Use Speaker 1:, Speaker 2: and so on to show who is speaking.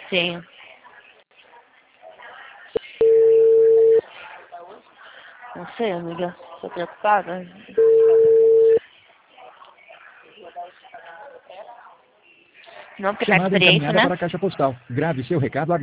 Speaker 1: Sim. Não sei, amiga. Tô preocupada. Não, porque tá
Speaker 2: Chamada
Speaker 1: experiência,
Speaker 2: encaminhada
Speaker 1: né?
Speaker 2: para a caixa postal. Grave seu recado agora.